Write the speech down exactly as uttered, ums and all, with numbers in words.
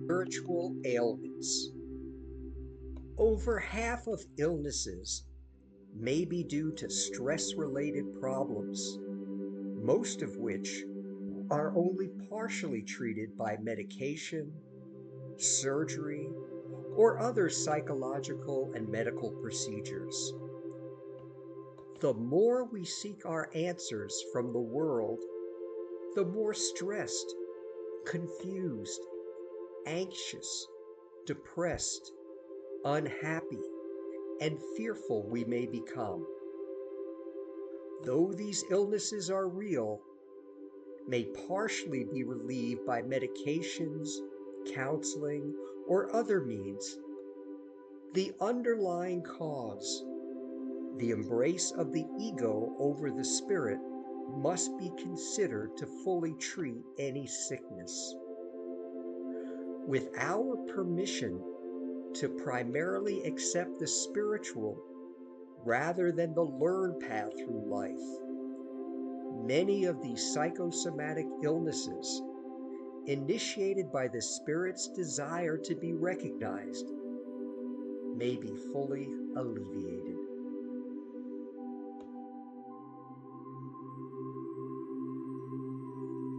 Spiritual ailments. Over half of illnesses may be due to stress related problems, most of which are only partially treated by medication, surgery, or other psychological and medical procedures. The more we seek our answers from the world, the more stressed, confused, anxious, depressed, unhappy, and fearful we may become. Though these illnesses are real, may partially be relieved by medications, counseling, or other means, the underlying cause, the embrace of the ego over the spirit, must be considered to fully treat any sickness. With our permission to primarily accept the spiritual rather than the learned path through life, many of these psychosomatic illnesses, initiated by the spirit's desire to be recognized, may be fully alleviated.